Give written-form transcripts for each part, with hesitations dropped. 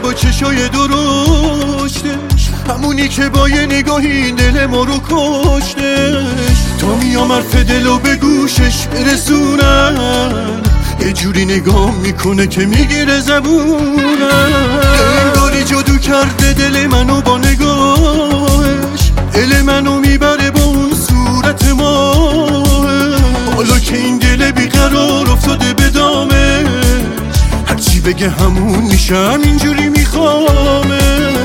با چشای درشتش، همونی که با یه نگاهی دل ما رو کشتش. تا میام حرف دلو به گوشش برسونم، یه جوری نگاه میکنه که میگیره زبونم. انگاری جادو کرده دل منو با نگاهش، دل منو میبره با اون صورت ماهش. حالا که این دل بیقرار افتاده به دامش، هرچی بگه همون میشم اینجوری میخوامش.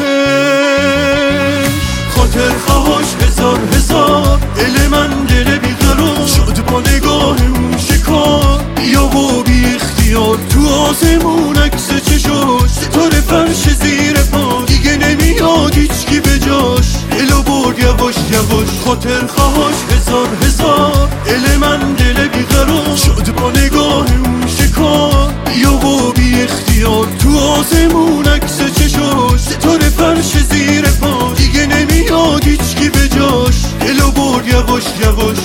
خاطر خواهاش هزار هزار، دل من دل بیقرار شد با نگاه اون شکار. بیا و بی اختیار تو آسمون عکس چشاش، ستاره فرش زیر پا دیگه نمیاد هیچکی به جاش. دلو برد یواش یواش، خاطر خواهاش هزار هزار، دل من دل بیقرار شد با نگاه اون شکار. بیا و بی اختیار تو آسمون عکس چشاش، ستاره فرش زیر پا دیگه نمیاد هیچکی به جاش. دلو برد یواش یواش.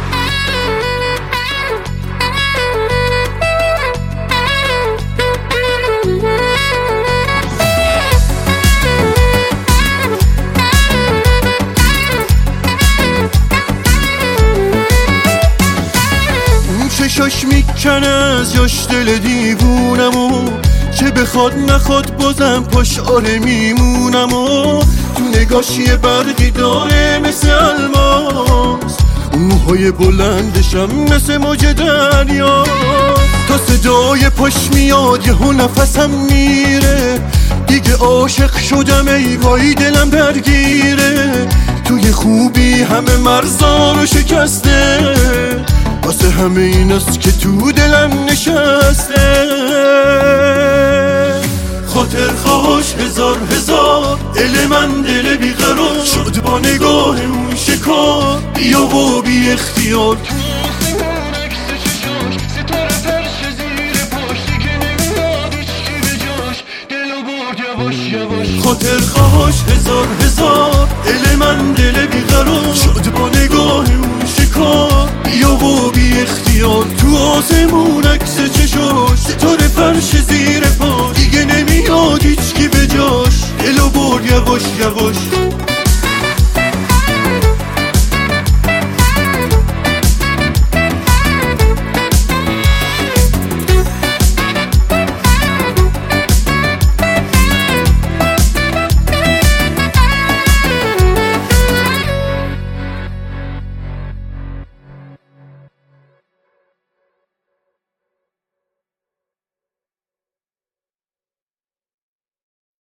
چشاش میکنه از یاش دل دیوونمو، چه بخواد نخواد بازم پاش آره میمونمو. تو نگاش یه برقی داره مثل الماس، اون موهای بلندشم مثل موج دریا. تا صدای پاش میاد یهو نفسم میره، دیگه عاشق شدم ای وای دلم درگیره. توی خوبی همه مرزا رو شکسته، واسه همه ایناست که تو دلم نشسته. خاطر خواهاش هزار هزار، دل من دل بیقرار شد با نگاه اون شکار. بیا و بی اختیار ستاره فرش زیر پاش دیگه نمیاد هیچکی به جاش. دلو برد یواش یواش. خاطر خواهاش هزار هزار، دل من دل بیقرار شد با نگاه اون شکار. بیا و بی اختیار تو آسمون عکس چشاش، ستاره فرش زیر پا دیگه نمیاد هیچکی به جاش. دلو برد یواش یواش.